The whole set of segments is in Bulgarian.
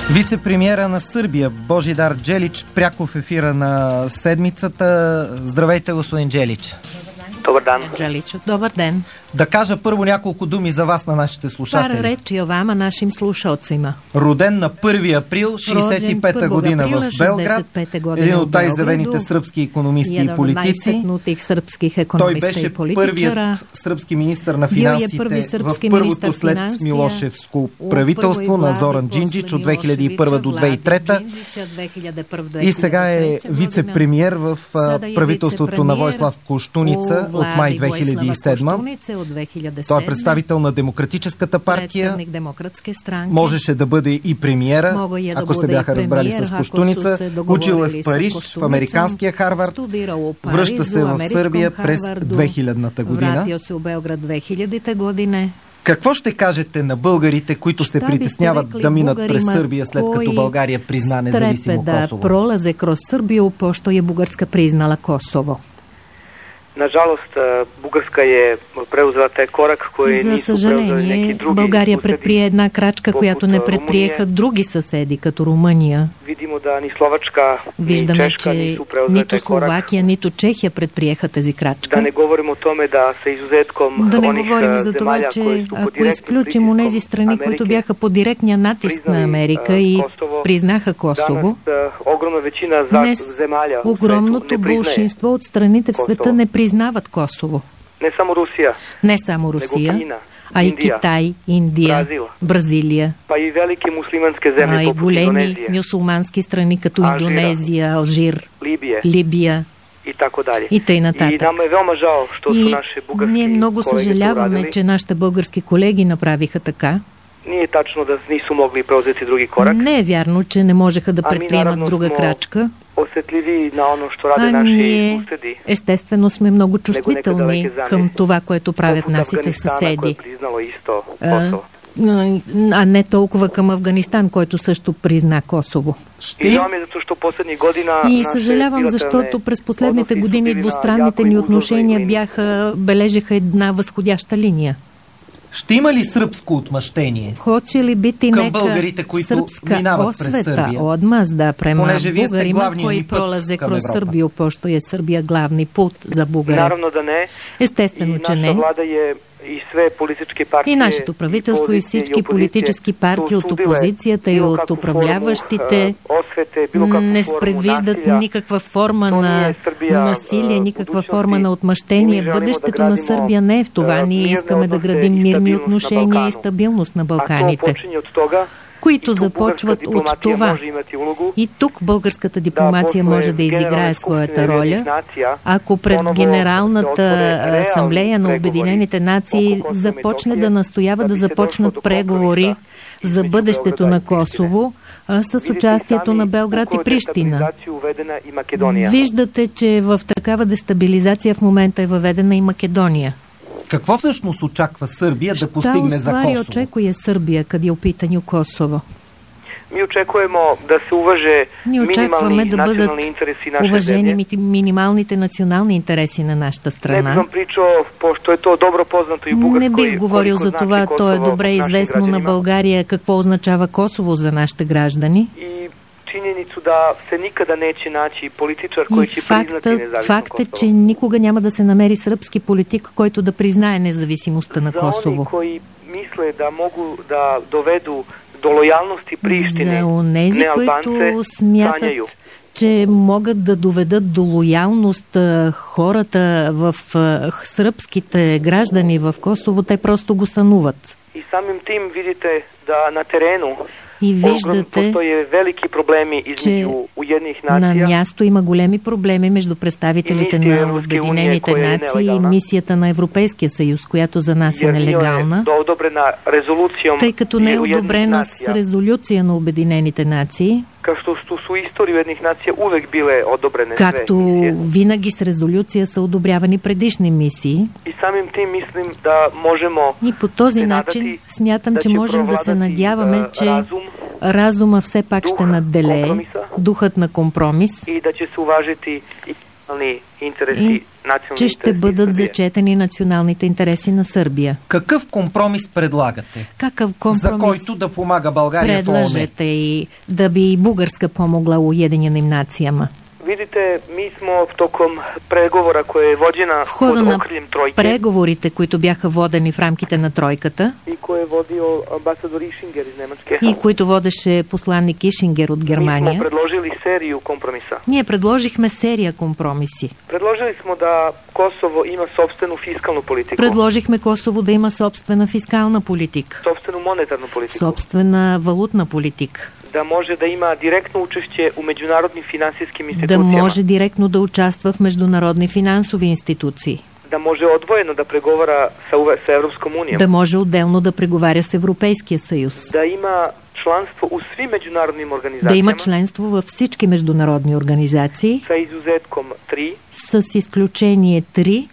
Вице-премиера на Сърбия Божидар Джелич пряко в ефира на седмицата. Здравейте, господин Джелич. Dobar dan. Đeliću, dobar den. Да кажа първо няколко думи за вас на нашите слушатели. Par reči o vama, našim slušalcima. Роден на 1 април 65-та година в Белград, един от най-изявените сръбски икономисти и политици. Той беше първият сръбски министър на финансите в първото след Милошевско правителство на Зоран Джинджич от 2001 до 2003 и сега е вице-премиер в правителството на Войслав Куштуница от май 2007. Той е представител на Демократическата партия. Можеше да бъде и премиера, ако се бяха разбрали с Куштуница. Учил е в Париж, в американския Харвард. Връща се в Сърбия през 2000-та година. Какво ще кажете на българите, които се притесняват да минат през Сърбия, след като България призна независимо Косово? Да пролазе kroz Srbiju, pošto je Bugarska priznala Kosovo. Nažalost, Bugarska je preuzela taj korak koji nisu preuzeli neki drugi. България предприе една крачка, която не предприеха други съседи, като Румъния. Виждаме, че нито Словакия, нито Чехия предприеха тази крачка. Да не говорим за това, че ако изключим онези страни, които бяха под директния натиск на Америка и признаха Косово, днес огромното болшинство от страните в света не признават Косово. Не само Русия, а и Китай, Индия, Бразилия, а и големи мюсулмански страни като Индонезия, Алжир, Либия и тъй нататък. И ние много съжаляваме, че нашите български колеги направиха така. Не е вярно, че не можеха да предприемат друга крачка. А ние естествено сме много чувствителни към това, което правят нашите съседи. А не толкова към Афганистан, който също призна Косово. И съжалявам, защото през последните години двустранните ни отношения бележеха една възходяща линия. Ще има ли сръбско отмъщение към българите, които минават през Сърбия? Понеже вие сте главният път към Европа. Pošto je Srbija glavni put za Bugariju. Естествено, че не. И нашето правителство и всички политически партии от опозицията и от управляващите не предвиждат никаква форма на насилие, никаква форма на отмъщение. Бъдещето на Сърбия не е в това. Ние искаме да градим мирни отношения и стабилност на Балканите, които започват от това. И тук българската дипломация може да изиграе своята роля, ако пред Генералната асамблея на Обединените нации започне да настоява да започнат преговори за бъдещето на Косово с участието на Белград и Прищина. Виждате, че в такава дестабилизация в момента е въведена и Македония. Какво всъщност очаква Сърбия да постигне за Косово? Очаква Сърбия, къде е опитанju Косово? Ние очакваме да бъдат уважени минималните национални интереси на нашата страна. Не бих говорил за това, то е добре известно на България какво означава Косово за нашите граждани. Факт е, че никога няма да се намери сръбски политик, който да признае независимостта на Косово. За онези, които смятат, че могат да доведат до лоялност хората в сръбските граждани в Косово, те просто го сънуват. И самим тим видите на терену и виждате, че на място има големи проблеми между представителите на Обединените нации и мисията на Европейския съюз, която за нас е нелегална, тъй като не е одобрена с резолюция на Обединените нации, както винаги с резолюция са одобрявани предишни мисии. И по този начин смятам, че можем да се надяваме, че разума все пак ще надделее, духът на компромис че ще бъдат зачетени националните интереси на Сърбия. Какъв компромис предлагате? Какъв компромис за който да помага България в ООН? Предлагате и да би и Бугарска помогла Уединеnim nacijama? Видите, ми сме в током преговора, кое е водена под окрилjem тройки. Преговорите, които бяха водени в рамките на тройката. И кое е водил амбасадор Ишингер из Немъчке. И които водеше посланник Ишингер от Германия. Ми сме предложили серию компромиса. Ние предложихме серия компромиси. Предложили сме да Косово има собствено фискална политика. Предложихме Косово да има собствена фискална политика. Собствено монетарна политика. Собствена валутна политика. Да може да има директно участие у международни финансовски институции. Да може директно да участва в международни финансови институции. Да може отвоено да преговара с Европска уния. Да може отделно да преговаря с Европейския съюз. Да има членство у сви международни организации. Да има членство във всички международни организации. С изузетком 3. С изключение 3.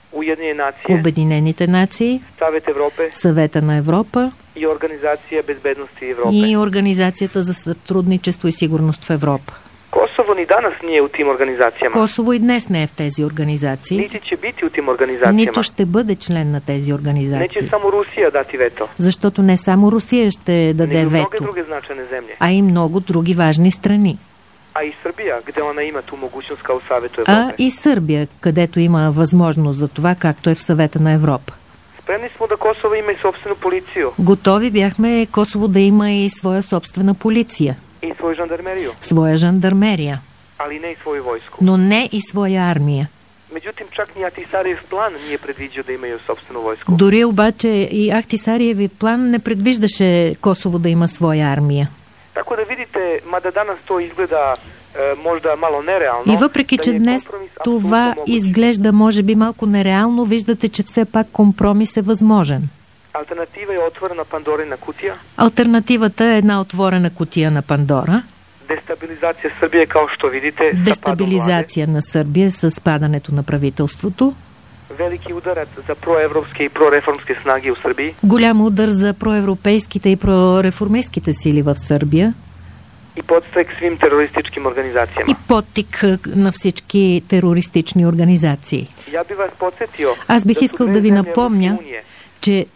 Обединените нации. Съвета на Европа. И Организация безбедност и Европа. И Организацията за сътрудничество и сигурност в Европа. Косово ни данас не е у тим организацияма. Косово и днес не е в тези организации. Нито ще бити у тим организацияма. Нито ще бъде член на тези организации. Не, че само Русия дати вето. Защото не само Русия ще даде вето, други значени земли. А и много други важни страни. А и Сърбия, къде она има ту могучност као Съвето Европа. А и Сърбия, където има възможност за това, както е в Съвета на Европа. Спремни сме да Косово има и собствена полиция. Готови бяхме Косово да има и своя собствена полиция. И своя жандармерия. Своя жандармерия. Али не и своя войско. Но не и своя армия. Međutim, čak ni Ахтисариев план nije predviđao da imaju собствено войско. Дори обаче и Ахтисариев план не предвиждаше Косово да има своя армия. Tako da vidite, mada danas to izgleda možda malo nerealno. И въпреки, че днес това изглежда може би малко нереално, виждате, че все пак компромис е възможен. Алтернатива е отворена Пандорина кутия. Алтернативата е една отворена кутия на Пандора. Дестабилизация Сърбия, kao što vidite. Дестабилизация на Сърбия с падането на правителството. Велики ударът за проевропски и прореформски снаги в Сърбия. Голям удар за проевропейските и прореформистските сили в Сърбия. И подстрек свим терористичким организациям. И подтик на всички терористични организации. Я би вас подсетил. Аз бих искал да ви напомня, че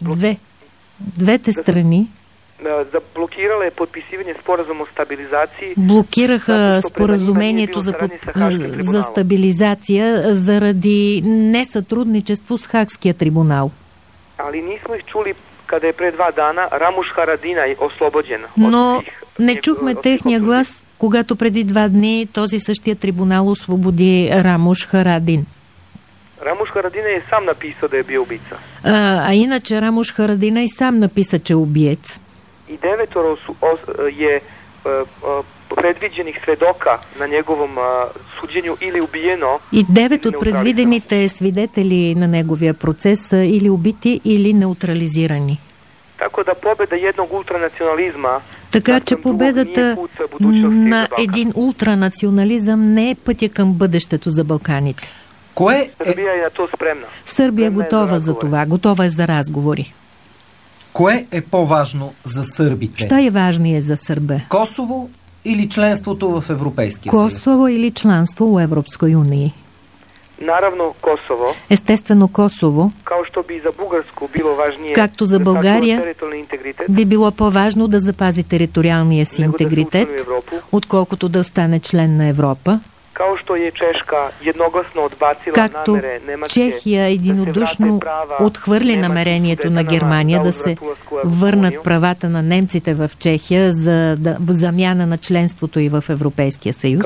двете страни блокирала подписиване споразум о стабилизации. Блокираха споразумението за стабилизация заради несътрудничество с Хагския трибунал. Али нисмо их чули къде е пред 2 дана Рамуш Харадина е ослободен. Но не чухме техния глас, когато преди 2 дни този същия трибунал освободи Рамуш Харадин. Рамуш Харадина е сам написал да е бил убийца. А иначе Рамуш Харадина и сам написа, че е убиец. И 9 je predviđenih svedoka na njegovom suđenju ili ubijeno. И 9 от предвидените свидетели на неговия процес са или убити, или неутрализирани. Tako da pobeda jednog ultranacionalizma. Така че победата на един ултранационализъм не е пътя към бъдещето за Балканите. Сърбия е на то спремна. Сърбия е готова за това, готова е за разговори. Кое е по-важно за сърбите? Що е важнее за Сърбе? Косово или членството в Европейския съюз? Косово или членство в Европской унии? Наравно Косово. Естествено Косово. Kao što bi za Bugarsku bilo važnije. Както за България би било по-важно да запази териториалния си интегритет, отколкото да стане член на Европа. Kao što je Češka jednoglasno odbacila както namere Nemačke, Чехия единодушно отхвърли намерението на Германия да се върнат правата на немците в Чехия в замяна на членството и в Европейския съюз.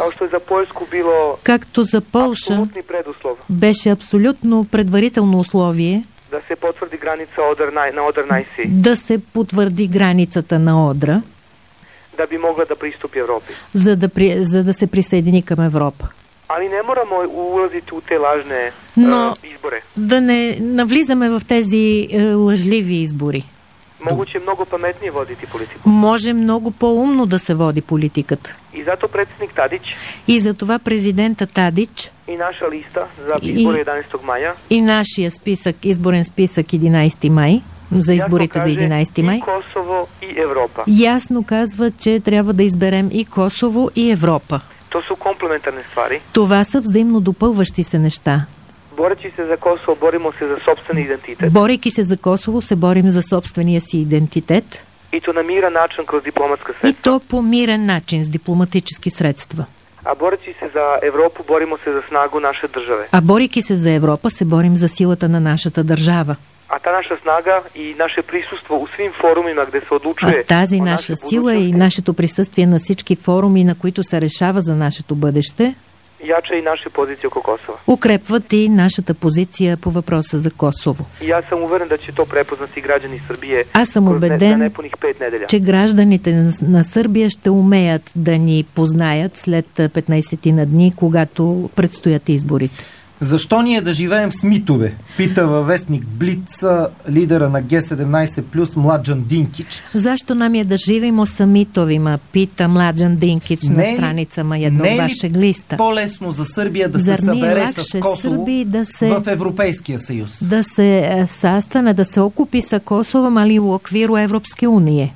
Както за Полша беше абсолютно предварително условие да се потвърди граница на Одърнайси. Да се потвърди границата на Одра. Да би могла да приступи Европи. За да се присъедини към Европа. Али не морамо улазити у те лажне избори. Да не навлизаме в тези лъжливи избори. Могуче много паметнее водити политика. Може много по-умно да се води политиката. И зато председник Тадич. И за това президента Тадич. И наша листа за избори 11 мая. И нашия изборен списък 11 май. За изборите за 11 май. И Косово, и Европа. Ясно казва, че трябва да изберем и Косово, и Европа. To su komplementarne stvari. Това са взаимно допълващи се неща. Борейки се за Косово, боримо се за собствен идентитет. Борейки се за Косово, се борим за собствения си идентитет. И то на мирен начин, kroz дипломатска средства. И то по мирен начин, с дипломатически средства. А борейки се за Европу, боримо се за снагу наše държаве. А борейки се за Европа, се борим за силата на нашата държава. А та наша снага и наше присуство у свим форумima, где се одлучuje. А тази наша сила и нашето присъствие на всички форуми, на които се решава за нашето бъдеще, яча и наша позиция около Косово. Укрепват и нашата позиция по въпроса за Косово. И аз съм уверен, че то препознати граждани Сърбия. Аз съм убеден, че гражданите на Сърбия ще умеят да ни познаят след 15 на дни, когато предстоят изборите. Защо ние да живеем с митове? Пита във вестник Блиц лидера на Г17+, Младжан Динкич. Защо нам е да живемо с митовима? Пита Младжан Динкич на страница ма едно ваше глиста. По-лесно за Сърбия да се събере с Косово в Европейския съюз? Да се састане, да се окупи с Косово, али у оквиру Европske unije?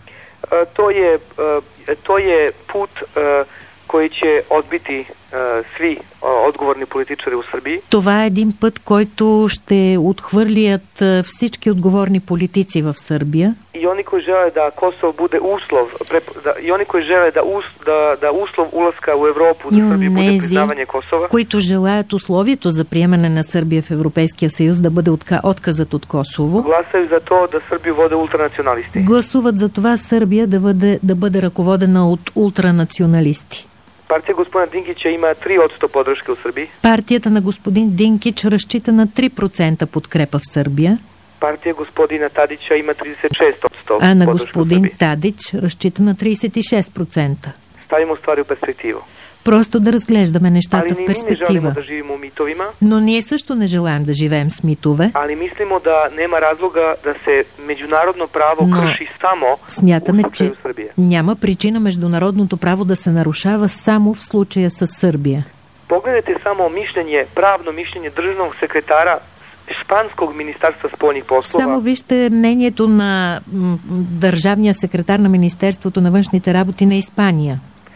To je put koji će odbiti svi odgovorni političari u Srbiji. Това е един път, който ще отхвърлят всички отговорни политици в Сърбия. И oni koji žele da Kosovo bude uslov, i oni koji žele da uslov ulaska u Evropu za Srbiju bude priznavanje Kosova. Които желаят условието за приемане на Сърбия в Европейския съюз да бъде отказът от Косово. Гласaju za to da Srbiju vode ultranacionalisti. Гласуват за това Сърбия да бъде ръководена от ултранационалисти. Партия господин Динкич има 3% поддръжка в Сърбия. Партията на господин Динкич разчита на 3% подкрепа в Сърбия. Партия господина Тадича има 36%. А на господин Тадич разчита на 36%. Ставимо ствари в перспектива. Просто да разглеждаме нещата в перспектива. Да живеем у митовима. Но ние също не желаем да живеем с митове. Али мислимо да нема разлога да се международно право крши само смятаме, че няма причина международното право да се нарушава само в случая с Сърбия. Погледнете само мишленje, правно мишленje държавnog секретара Шпанскog министерства спolnih poslova. Само вижте мнението на държавния секретар на Министерството на външните работи на Испания.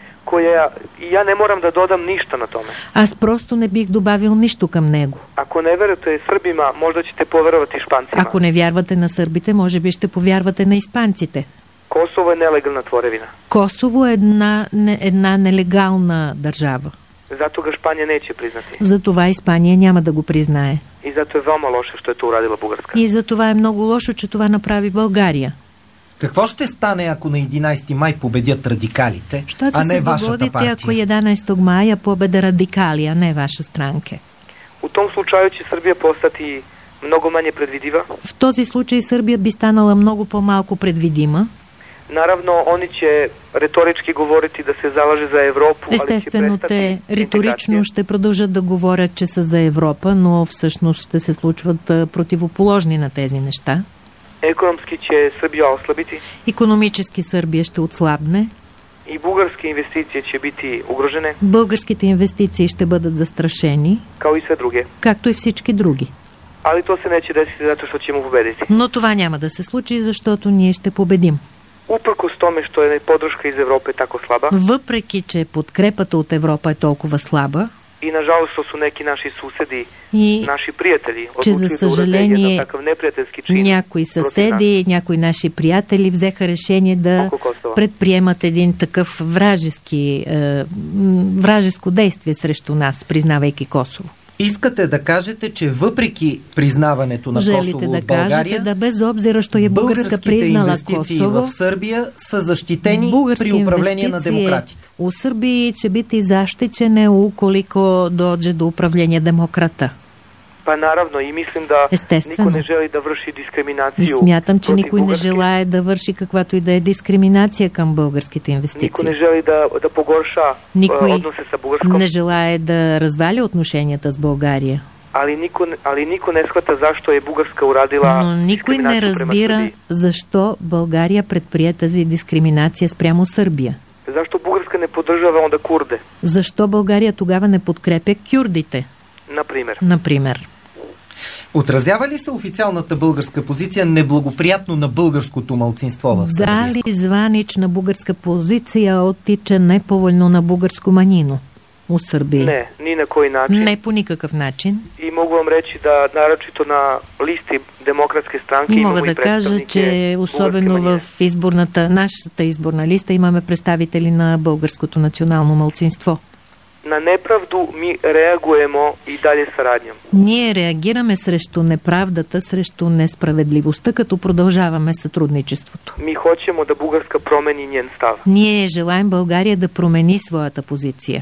И я не морам да додам нищо на томе. Аз просто не бих добавил нищо към него. Ако не верите сърбима, може да ще повярвате шпанцима. Ако не вярвате на сърбите, може би ще повярвате на испанците. Косово е нелегална творевина. Косово е една нелегална държава. Зато ga Španija neće priznati. Затова Испания няма да го признае. И зато е veoma loše što je to uradila Bugarska. И затова е много лошо, че това направи България. Какво ще стане, ако на 11 май победят радикалите, а не вашата партия? Ако 11 маja победа радикали, а не ваша странка? У том случаю че Сърбия постати много manje предвидива. В този случай Сърбия би станала много по-малко предвидима. Наравно, они че риторички говорят и да се залъже за Европа. Естествено, те риторично ще продължат да говорят, че са за Европа, но всъщност ще се случват противоположни на тези неща. Економски, че Сърбия ослабити. Икономически Сърбия ще отслабне. И български инвестиции ще бити угрожене. Българските инвестиции ще бъдат застрашени. Као и все други. Както и всички други. Али то се нече деси, защото ще му победите. Но това няма да се случи, защото ние ще победим. Uprkos tome što je podrška iz Evrope tako slaba. Въпреки, че подкрепата от Европа е толкова слаба. И nažalost što su neki naši susedi, наши приятели, че за съжаление някои съседи, някои наши приятели взеха решение да предприемат един такъв вражеско действие срещу нас, признавайки Косово. Искате да кажете, че въпреки признаването на Косово от България, да без обзира, що е Българска признала Косово, в Сърбия са защитени при управление на демократите. У Сърбии će biti zaštićene ukoliko dođe do upravljenja demokrata. Па наравно и мислим да никой не жели да върши дискриминацию. И смятам, че никой не желае да върши каквато и да е дискриминация към българските инвестиции. Никой не жели да погорша односа с българском. Не желае да разваля отношенията с България. Али никой не схвата защо е Бугарска урадила. Но никой не разбира защо България предприе тази дискриминация спрямо Сърбия. Защо Бугарска не поддържава онда курде? Защо България тогава не подкрепя кюрдите? Например. Отразява ли се официалната българска позиция неблагоприятно на българското малцинство в Сърбия? Дали званична българска позиция оттича неповолно на българско манино у Сърбия? Не, ни на кой начин. Не по никакъв начин. И мога вам речи да, нарочито на листи демократски странки и мога да кажа, че особено в нашата изборна листа имаме представители на българското национално малцинство. На неправду ми реагуемо и далее сарадням. Ние реагираме срещу неправдата, срещу несправедливостта, като продължаваме сътрудничеството. Ми хочемо да Бугарска промени нjen став. Ние желаем България да промени своята позиция.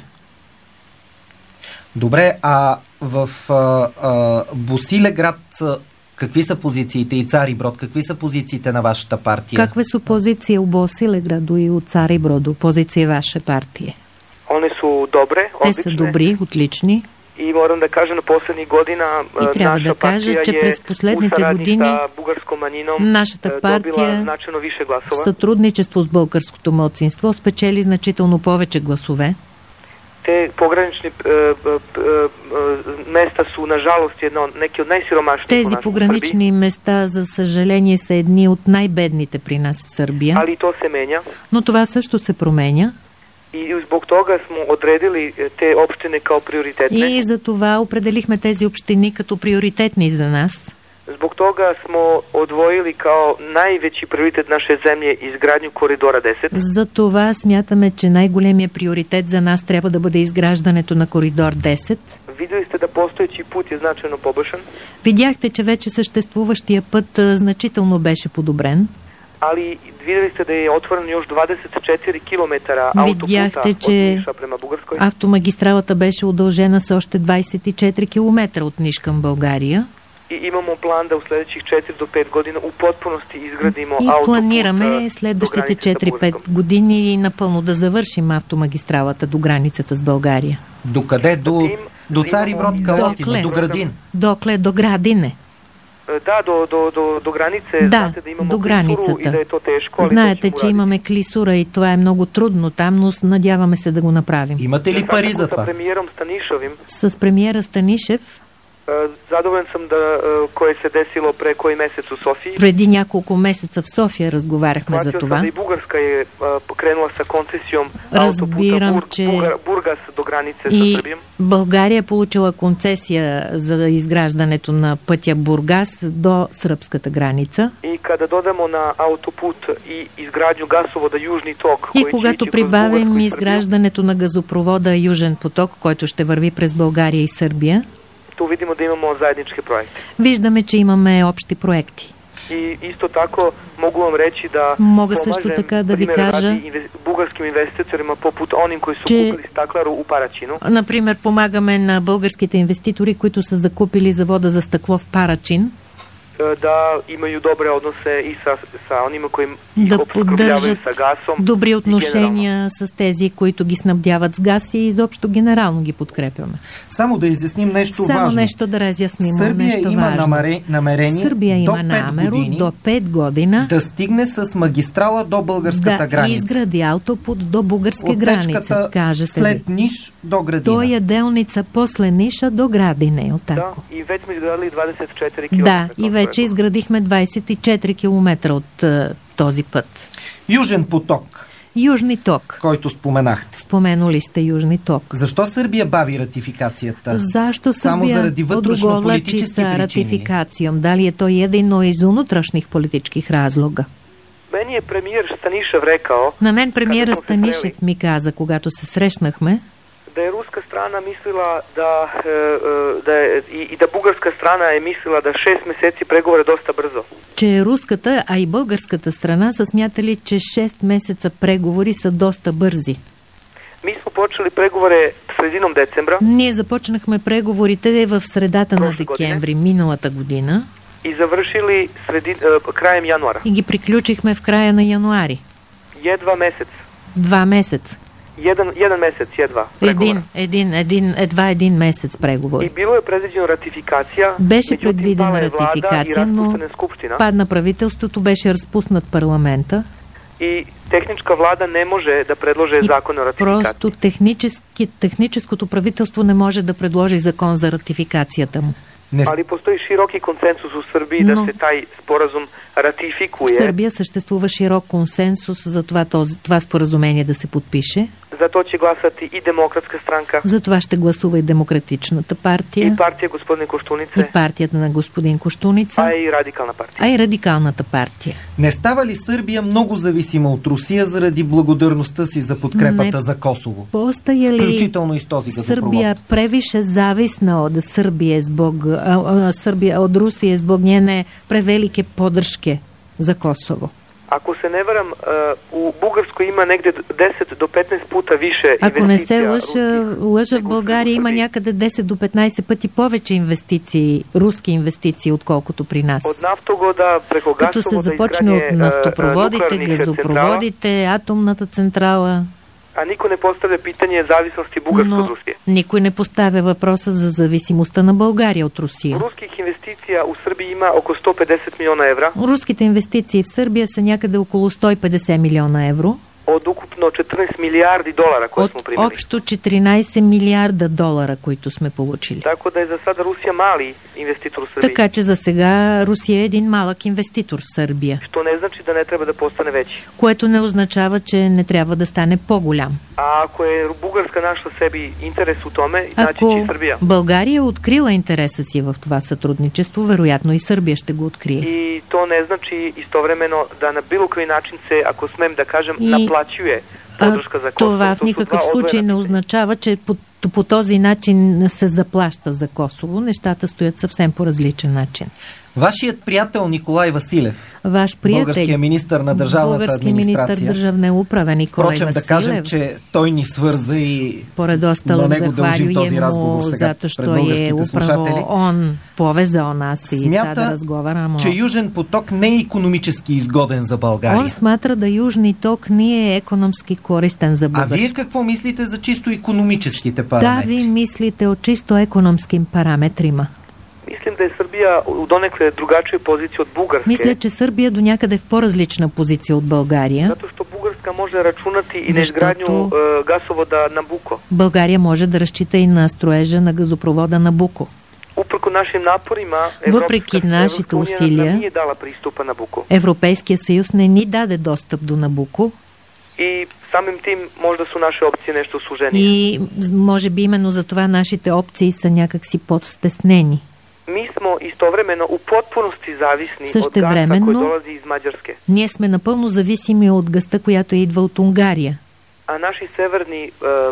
Добре, а в Босилеград какви са позициите и Цариброд? Какви са позициите на вашата партия? Какви са позиции у Босилеграду и у Цариброду? Позиция ваша партия? Они са добре, отлични. Те са добри, отлични. И морам да кажа, на последни година наша партия че през последните години нашата партия в сътрудничество с българското малцинство спечели значително повече гласове. Те погранични места са, на жалост, неки от най-сиромашните. Тези погранични места, за съжаление, са едни от най-бедните при нас в Сърбия. Али то се меня. Но това също се променя. И због тога сме отредили те общини като приоритетни. И за това определихме тези общини като приоритетни за нас. Због тога сме отвоили като най-вечи приоритет наша земя изградню коридора 10. За това смятаме, че най-големия приоритет за нас трябва да бъде изграждането на коридор 10. Видели сте да постоечи път е значително побършен? Видяхте, че вече съществуващия път значително беше подобрен. Али видели сте да е отворено još 24 км автопута. Видяхте, че автомагистралата беше удължена с още 24 км от Ниш към България. И имamo план да в следващих 4 до 5 години у потpunosti изградимо автопут. И планираме следващите 4-5 години напълно да завършим автомагистралата до границата с България. До къде? До Цариброд, Калотина, до Градин? До Градине. Да, до границе. Да, знаете, да имamo до границата. И да е то тежко, знаете, че имаме клисура и това е много трудно там, но надяваме се да го направим. Имате ли пари за това? С премиера Станишев. Задоволен съм кое се десило pre koji месец у София. Преди няколко месеца в София разговаряхме за това. Да и Бугарска е покренула с концесион Разбирам, че Бургас до граница с Сърбия. България е получила концесия за изграждането на пътя Бургас до сръбската граница. И kada dodamo на автопут и изградню газовода Южни ток. И когато прибавим изграждането на газопровода Южен поток, който ще върви през България и Сърбия, то видимо да имamo заеднички проекти. Виждаме, че имаме общи проекти. И исто тако могу вам речи да мога също така да ви кажа българским инвеститорima попут оним кои са купили стакларо у Парачино. Например, помагаме на българските инвеститори, които са закупили завода за стъкло в Парачин. Да имaju добре односе и са онима кои да поддържат добри отношения с тези, които ги снабдяват с газ и изобщо генерално ги подкрепяме. Само да изясним нещо важно. Само нещо да разясним. Сърбия има намерение до 5 години да стигне с магистрала до българската граница. Да изгради автопут до българска граница. След Ниш до Градина. То е делница после Ниша до Градине. Да, и вече сме изградили 24 км. Да, и вече изградихме 24 км от този път. Южен поток. Южни ток. Който споменахте. Споменули сте Южни ток. Защо Сърбия бави ратификацията? Защо Само заради вътрешно-политически причини? Дали е то едино из унутрашних политических разлога? Мeni je premijer Станишев rekao... На мен премиера Станишев ми каза, когато се срещнахме, да е руска страна мислила да бугарска страна е мислила да 6 месеци преговори доста бързо. Че руската, а и българската страна са смятали, че 6 месеца преговори са доста бързи. Ми сме почали преговори в средином декември. Ние започнахме преговорите в средата на декември миналата година. И завършили краем януара. И ги приключихме в края на януари. Едва месец. 2 месеца. Jedan месец, едва. Едва един месец преговори. И било е предвидено ратификация. Беше предвидена ратификация, но падна правителството, беше разпуснат парламента. И техническа влада не може да предложи закон на ратификация. Просто техническото правителство не може да предложи закон за ратификацията му. Ali postoji široki konsensus u Srbiji da se taj sporazum ратификуе. В Сърбия съществува широк консенсус за това споразумение да се подпише. За то će glasati и Демократска странка. За това ще гласува и Демократичната партия. И партия господин Коштуница. И партията на господин Коштуница. А и Радикална партия. А и Радикалната партия. Не става ли Сърбия много зависима от Русия заради благодарността си за подкрепата за Косово? Postaje li Включително и с този газопровод? Srbija previše zavisna od Srbije od Rusije zbog njene prevelike podrške za Kosovo? Ако се не варам, у Бугарско има негде 10 до 15 пута више инвестиция. Ако не се лъжа, в България има някъде 10 до 15 пъти повече инвестиции, руски инвестиции, отколкото при нас. От нафтогода, преко като се започне от нафтопроводите, газопроводите, атомната централа. А никой не поставя питание зависимости Бугарска от Русия. Никой не поставя въпроса за зависимостта на България от Русия. Руских инвестиции у Сърбия има около 150 милиона евро. Руските инвестиции в Сърбия са някъде около 150 милиона евро. От ukupno 14 милиарди долара, които сме примали. Общо 14 милиарда долара, които сме получили. Така да е за сега Русия мали инвеститор в Сърбия. Така че за сега Русия е един малък инвеститор в Сърбия. Що не значи да не трябва да постане вече. Което не означава, че не трябва да стане по-голям. А ако е Бугарска нашла себе интерес у томе, значи че и Сърбия. България открила интереса си в това сътрудничество, вероятно и Сърбия ще го открие. И то не значи истовременно да на било кой начин се, ако смем да кажем, наплачуе поддръжка за Косово. Това в никакъв случай не означава, че по този начин се заплаща за Косово. Нещата стоят съвсем по различен начин. Вашият приятел Николай Василев, българския министър на държавната администрация, държавна управа Николай Василев, да кажем, че той ни свърза и на него дължим този разговор сега пред българските слушатели. Он повезал нас и смята, да разговаряме. че Южен поток не е икономически изгоден за България. Он смята да Южни ток не е економски користен за България. А вие какво мислите за чисто икономическите параметри? Да, ви мислите от чисто економским параметрима. Мислим да е Сърбия донекle другачия позиция от Бугарска. Мисля, че Сърбия до някъде в по-различна позиция от България. Зато, що Бугарска може да рачунати и на изградню газовода Набуко. България може да разчита и на строежа на газопровода Набуко. Въпреки нашите усилия, Европейския съюз не ни даде достъп до Набуко. И самим тим може да са наши опции нещо служение. И може би именно за това нашите опции са някакси подстеснени. Ми сме истовременно у потpunosti зависни от газа, който долази из Маđarske. Ние сме напълно зависими от газта, която идва от Унгария. А наши северни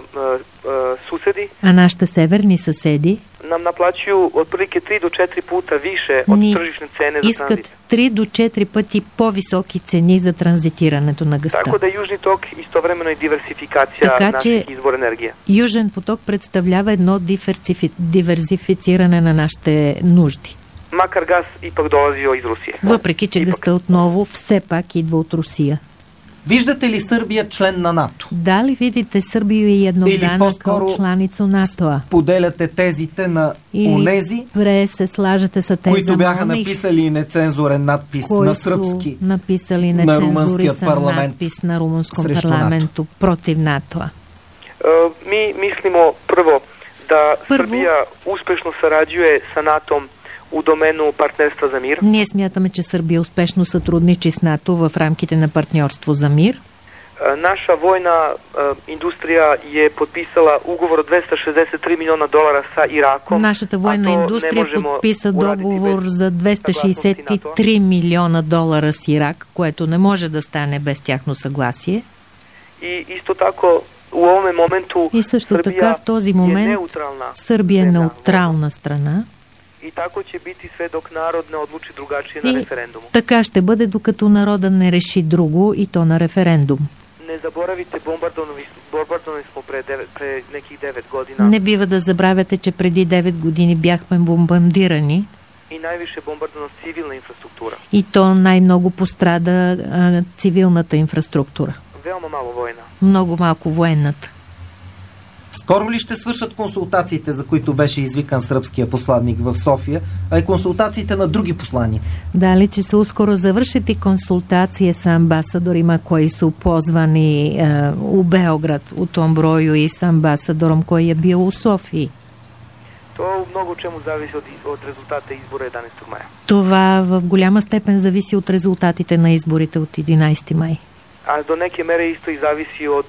суседи, нашите северни съседи нам наплачuju otprilike 3 до 4 пута више от тръжични цени за искат 3 до 4 пъти по-високи цени за транзитирането на газта. Така да Южни ток истовременно е диверсификация на нашия избор енергия. Южен поток представлява едно диверсифициране на нашите нужди. Макар газ и пък долази из Русия. Въпреки, че газта отново все пак идва от Русия. Виждате ли Сърбия член на НАТО? Да ли видите Сърбия и еднодана като членица НАТО? Поделяте тезите на онези, които бяха написали нецензурен надпис на сръбски, на румънския парламент, на румънском парламенту против НАТО? Ми мислимо първо да Сърбия успешно сараđuje с НАТО у домено партнерство за мир. Ние смятаме, че Сърбия успешно сътрудничи с НАТО в рамките на партньорство за мир. Наша военна индустрия е подписала уговор от $263 милиона с Ираком. Нашата военна индустрия подписа договор за $263 милиона с Ирак, което не може да стане без тяхно съгласие. И исто тако у овome моменту и също така в този момент Сърбия е неутрална страна. И тако će biti sve dok narod ne odluči drugačije на референдуму. Така ще бъде, докато народа не реши друго и то на референдум. Не заборавите, бомбардовани сме пред неких 9 година. Не бива да забравяте, че преди 9 години бяхме бомбардирани. И най-више бомбардована цивилна инфраструктура. И то най-много пострада цивилната инфраструктура. Велма мало война. Много малко военната. Скоро ли ще свършат консултациите, за които беше извикан сръбския посланник в София, а и консултациите на други посланици? Дали će se uskoro završiti konsultacije sa ambasadorima koji su pozvani u Beograd u tom broju i sa ambasadorom koji je bio u Sofiji? То много чему зависи от резултата избора 11 мая. Това в голяма степен зависи от резултатите на изборите от 11 май. А до неке мере исто и зависи от,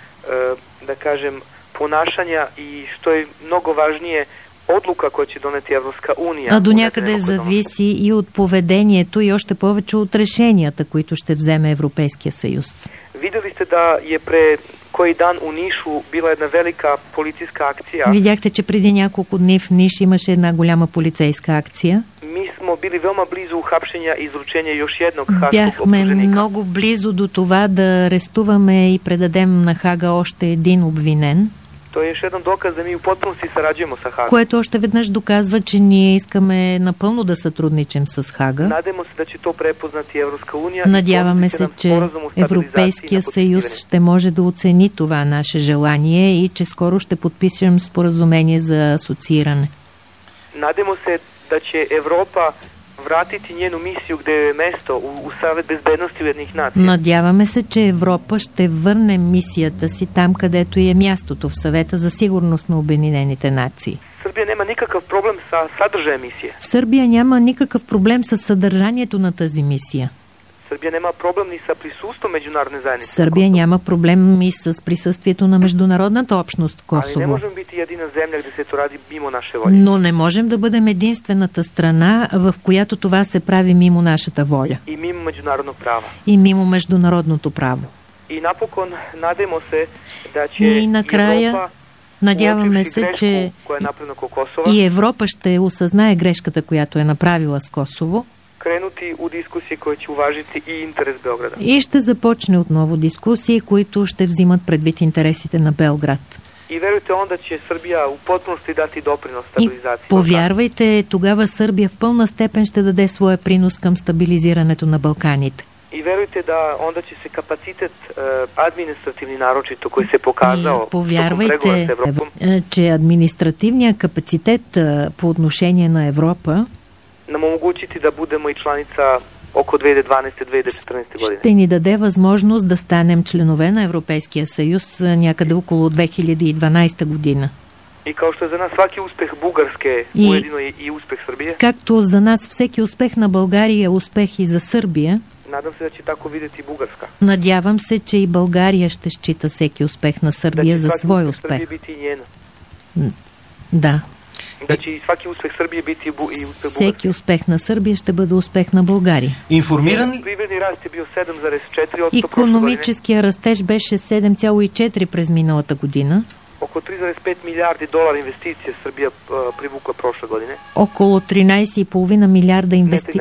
да кажем, ponašanja и što je mnogo važnije odluka koja će doneti Evropska unija. А до някъде зависи и от поведението и още повече от решенията, които ще вземе Европейския съюз. Видели сте да е пре koji dan u Nišu bila jedna velika policijska akcija. Видяхте, че преди няколко дни в Ниш имаше една голяма полицейска акция. Mi smo bili veoma blizu uhapšenja i izručenja još jednog hagskog Бяхме optuženika. много близо до това да арестуваме и предадем на Хага още един обвинен. To je još jedan dokaz da mi u potpunosti sarađujemo sa Hagom. Което още веднъж доказва, че ние искаме напълно да сътрудничим с Хага. Nadamo se da će to prepoznati Evropska unija. Надяваме се, че Европейския съюз ще може да оцени това наше желание и че скоро ще подпишем споразумение за асоцииране. Nadamo se da će Evropa vratiti njenu misiju gde je mesto u Savet bezbednosti Ujedinjenih nacija. Надяваме се, че Европа ще върне мисията си там, където е мястото, в Съвета за сигурност на Обединените нации. Сърбия няма никакъв проблем с съдържая мисия. Сърбия няма никакъв проблем с съдържанието на тази мисия. Сърбия няма проблем ни с присъствието международной заедницы. Сърбия няма проблем и с присъствието на международната общност в Косово. Але не можем biti jedina земя, где се to radi mimo naše volje. Но не можем да бъдем единствената страна, в която това се прави мимо нашата воля. И mimo международnog prava. И мимо международното право. И напокon nademo se da će И накрая надяваме се, че и Европа ще осъзнае грешката, която е направила с Косово. Кrenути у дискусии koji će uvažiti и интерес Белграда. И ще започне отново дискусии, които ще взимат предвид интересите на Белград. И веруйте onda će Сърбия u potpunosti dati doprinos stabilizaciji. И повярвайте, тогава Сърбия в пълна степен ще даде своя принос към стабилизирането на Балканите. И веруйте да onda će se kapacitet административни нарочито koji se pokazao. Повярвайте, че административният капацитет по отношение на Европа nam omogućiti da budemo i članica oko 2012-2014 godine. Ще ни даде възможност да станем членове на Европейския съюз някъде около 2012 година. И kao što je za nas svaki uspeh Bugarske ujedino i uspeh Srbije. Както за нас всеки успех на България е успех и за Сърбия. Надам се да će tako vidjeti Bugarska. Надявам се, че и България ще счита всеки успех на Сърбия за свой успех. Да. Значи всеки успех Сърбия biti и успех Всеки успех на Сърбия ще бъде успех на България. Информиран Природният раст е бил 7,4%. Икономическия растеж беше 7,4 през миналата година. Около 3,5 милиарди долара инвестиции Сърбия привукла прошла година. Около 13,5 милиарда инвестиции.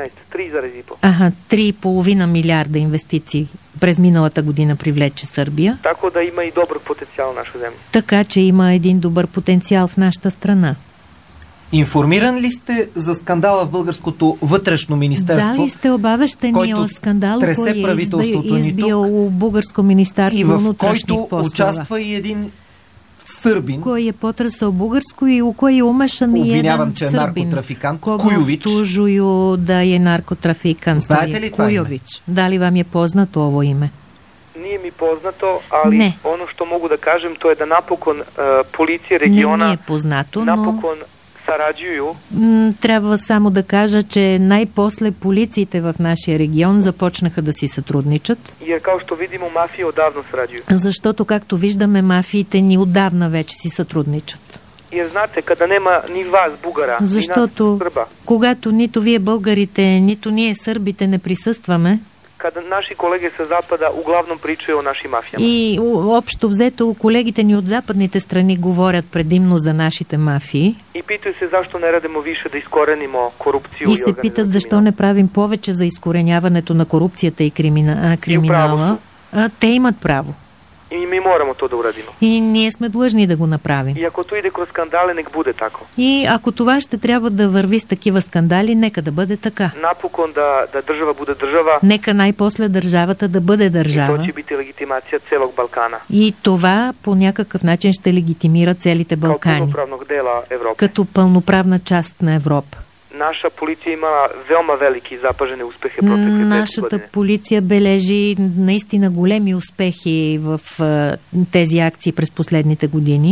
3,5 милиарда инвестиции през миналата година привлече Сърбия. Така да има и добър потенциал в наша земя. Така че има един добър потенциал в нашата страна. Информиран ли сте за скандала в българското вътрешно министерство? Дали сте обавещени от скандал, който е избил българско министерство и в вътрешних който послова? Участва и един сърбин, koji je potrasao Bugarsku i u koji je umešan i jedan че е Srbin, наркотрафикант, koga Kujović. optužuju da je narkotrafikant. Знаете ли това Kujović. Da li vam je poznato ovo ime? Nije mi poznato, ali ne. Ono što mogu da kažem to je da napokon policije regiona не е познато, napokon sarađuju. Трябва само да кажа, че най-после полициите в нашия регион започнаха да си сътрудничат. Jer kao što vidimo mafije odavno sarađuju. Защото, както виждаме, мафиите ни отдавна вече си сътрудничат. Jer znate, kada nema ni vas, Bugara, Защото, ni nas, Srba, когато нито вие българите, нито ние сърбите не присъстваме, kada naši kolege sa zapada uglavnom pričaju o našim mafijama. И общо взето колегите ни от западните страни говорят предимно за нашите мафии. И питaju se zašto ne radimo više da iskorenimo korupciju и се питат защо не правим повече за изкореняването на корупцията и криминала. Те имат право. И mi moramo to da uradimo. И ние сме длъжни да го направим. И ако to ide kroz skandale, nek bude tako. И ако това ще трябва да върви с такива скандали, нека да бъде така. Napokon da država bude država. Нека най-после държавата да бъде държава. И to će biti legitimacija celog Balkana. И това по някакъв начин ще легитимира целите Балкани. Като пълноправна част на Европа. Наша полиция имала veoma veliki zapažene uspehe protekle 5 godine. Нашата полиция бележи наистина големи успехи в тези акции през последните години.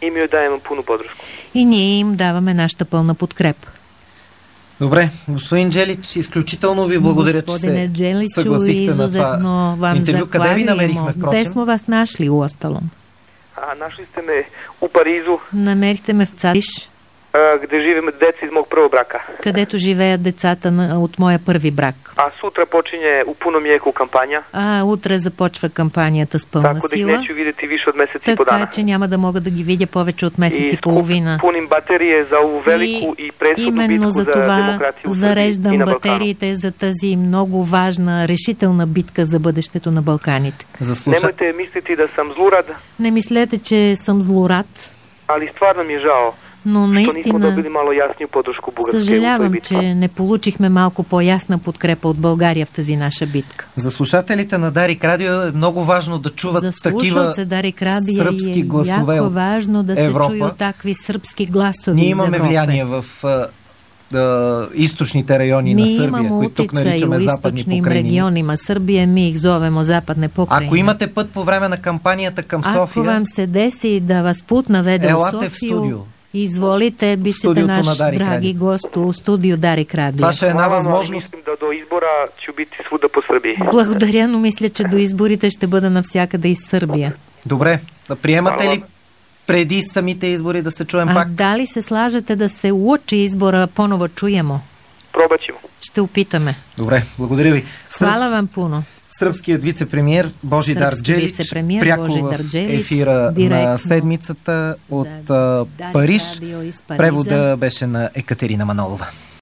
И ми даем пълна поддръжка. И ние им даваме нашата пълна подкрепа. Добре, господин Джелич, изключително ви благодаря, че се съгласихте на това интервю. Къде ви намерихме, впрочем? Де смо вас нашли у осталом? Нашли сте ме у Паризу. Намерихте ме в Цариш. Къде живеем деца из моят първо брака. Където живеят децата от моя първи брак. Сутра почине у пуно миеко кампания. Утре започва кампанията с пълна сила. Така, видите виж от месец и подана. Така, че няма да мога да ги видя повече от месец и половина. Пуним батерии за велико и пресудно битку за демокрация. Зареждам батериите за тази много важна, решителна битка за бъдещето на Балканите. Немайте мислите да съм злорад. Не мислете, че съм злорад. Али стварно ми е жал. Но наистина съжалявам, че не получихме малко по-ясна подкрепа от България в тази наша битка. За слушателите на Дарик Радио е много важно да чуват такива сръбски гласове от важно да Европа. се чуят такви сръбски гласове. Ние имаме влияние в източните райони на Сърбия, които тук наричаме западни покрайнини. Региони, Сърбия ми их зовемо западне покрайнини. Ако имате път по време на кампанията към София, ако вам се деси да вас пут наведе в София, в студио. Изволите, бишете наш драги гост у студио Дарик Радио. Това ще е една възможност. Мислим да до избора ще бити свуда по Сърбия. Благодаря, но мисля, че до изборите ще бъда навсякъде из Сърбия. Добре, да приемате ли преди самите избори да се чуем пак? Дали се слажете да се учи избора, поново чуемо? Пробачимо. Ще опитаме. Добре, благодаря ви. Хвала вам пуно. Сръбският вице-премиер Божидар Джелич, пряко в ефира на седмицата от Париж. Превода беше на Екатерина Манолова.